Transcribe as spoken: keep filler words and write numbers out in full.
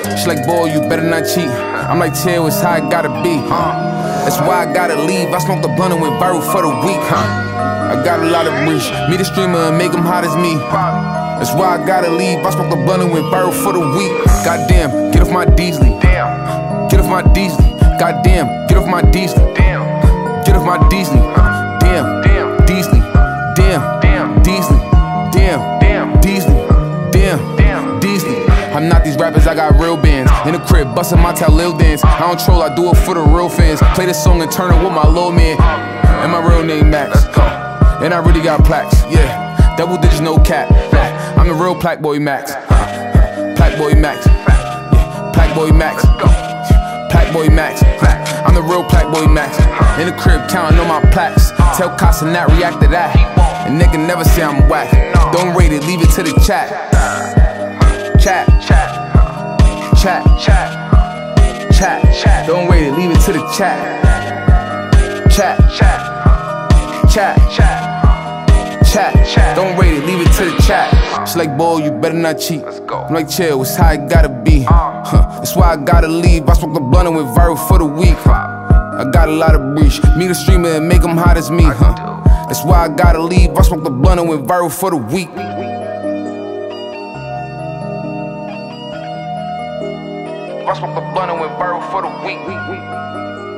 She like, boy, you better not cheat. I'm like, chill, it's how it gotta be. That's why I gotta leave. I smoke the blunt and went viral for the week. I got a lot of reach. Me the streamer and make them hot as me. That's why I gotta leave. I smoke the blunt and went viral for the week. Goddamn, get off my Deasley. Get off my Deasley. Goddamn, get off my Deasley. Get off my Deasley. Damn, Deasley. Damn, Deasley. Damn, Deasley. Damn, Deasley. I'm not these rappers, I got real bands. In the crib, bustin' my Lil dance. I don't troll, I do it for the real fans. Play this song and turn it with my little man. And my real name Max. And I really got plaques, yeah. Double digits, no cap. I'm the real Plaque Boy Max. Plaque Boy Max. Plaque Boy Max. Plaque Boy Max. I'm the real Plaque Boy Max. In the crib, counting on my plaques. Tell Casa not react to that. And nigga never say I'm whack. Don't rate it, leave it to the chat. Chat, chat, chat, chat, chat, chat. Don't rate it, leave it to the chat. Chat, chat, chat, chat, chat, chat. Don't rate it, leave it to the chat. She like, boy, you better not cheat. I'm like, chill, it's how it gotta be. Huh. That's why I gotta leave. I smoke the blunt and went viral for the week. I got a lot of reach. Me the streamer and make them hot as me. Huh. That's why I gotta leave. I smoke the blunt and went viral for the week. I smoke the blunt and went viral for the week.